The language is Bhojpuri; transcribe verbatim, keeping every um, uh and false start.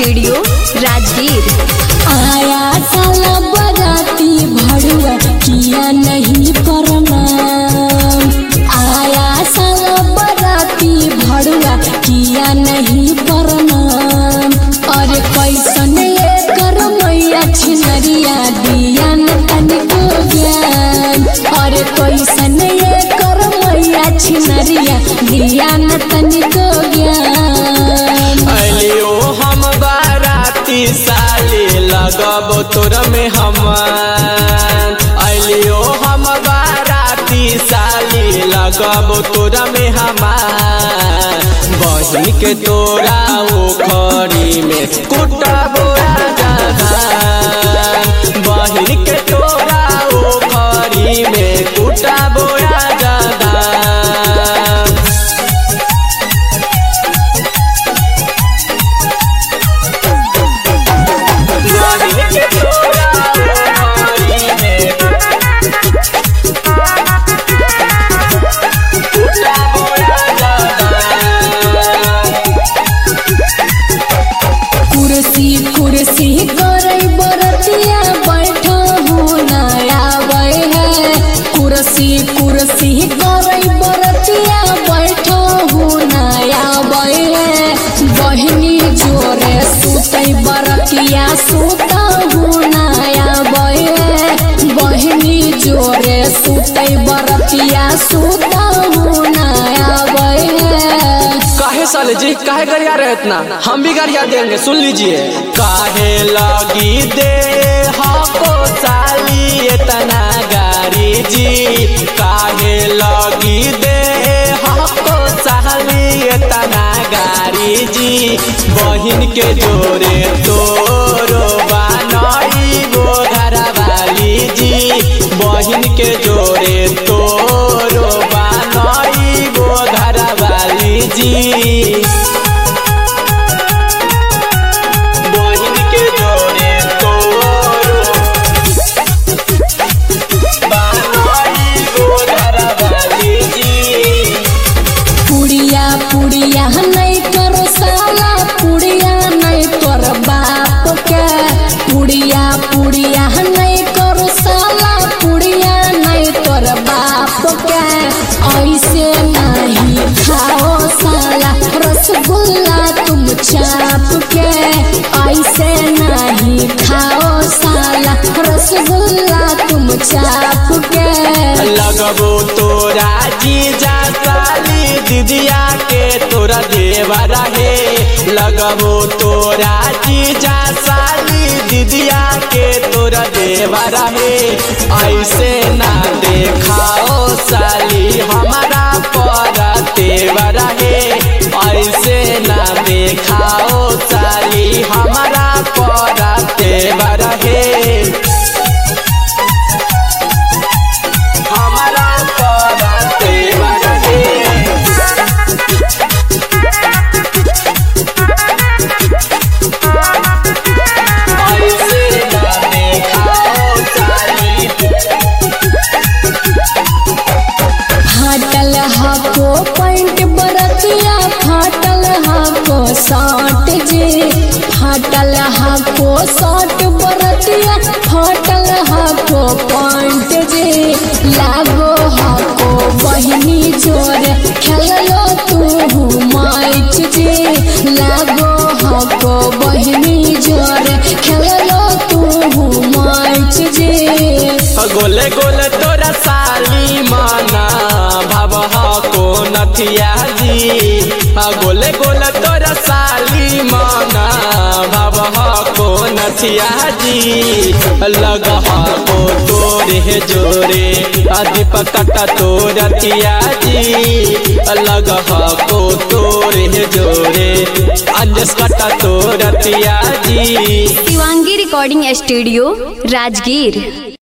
स्टूडियो राजगीर। आया साला बराती भड़ुआ किया नहीं प्रणाम। आया साला बराती भड़ुआ किया नहीं प्रणाम। और कैसन एकर मैया छिनरिया दिया न तनिको ज्ञान। और कैसन एकर मैया छिनरिया दिया न तनिको ज्ञान। अलियो हम बाराती साली लगब तोर में हमान। अलियो हम बाराती साली लगब तोर में हमान। बहिन के तोरा ओखरी में कुटबो जहान। बहिन के तोरा ओखरी में कुटबो जहान। कुर्सी कुर्सी करे बरतिया बैठो हो ना आवे है। कुर्सी कुर्सी करे बरतिया बैठो हो ना आवे है। बहिनी जोरे सुतै बरतिया सुता हो ना आवे है। बहिनी जोरे सुतै बरतिया सुता हो ना आवे है। काहे साले जी काहे गरिया रहे इतना, हम भी गरिया देंगे सुन लीजिए। काहे लगी दे हमको साली इतना गारी जी। काहे लगी दे हमको साली इतना गारी जी। बहिन के जोरे तोरो बनई गो घरवाली जी। बहिन के जोरे तोरो बनई गो घरवाली जी। बहिन के जोरे तोरो बनई गो घरवाली जी। पुड़िया पुड़िया नहीं करो साला पुड़िया नहीं कर बाप के। पुड़िया पुड़िया नहीं करो साला पुड़िया नहीं कर बाप के। ऐसे नहीं खाओ साला रसगुल्ला तुम चाप के। ऐसे नहीं खाओ साला रसगुल्ला तुम चाप के। लगबो तोरा जीजा साली दीदिया के तोरा देवा रहे। लगबो तोरा जीजा साली दीदिया के तोरा देवा रहे। ऐसे ना देखाओ साली हमारा पर तेवा रहे। ऐसे ना देखाओ साली हमारा पर तेवा रहे। हमारा पर तेवा रहे। ऐसे ना देखाओ साली। फाटल हाको पैंट बरतिया फाटल हाको शर्ट जे। फाटल हाको शर्ट बरतिया फाटल हाको पैंट जे। लागो हाको बहिनी जोरे खेलो तू मैच जे। लागो हाको बहिनी जोरे खेलो तू मैच जे। गोले गोले तोरा साली माना भवहा को नथिया जी। गोले गोले तोरा साली माना भवहा को नथिया जी। लगहा को तोरे जोरे दीपक कटा तोरतिया जी। लगहा को तोरे जोरे अंजस कटा तोरतिया जी। Shivangi recording studio Rajgir.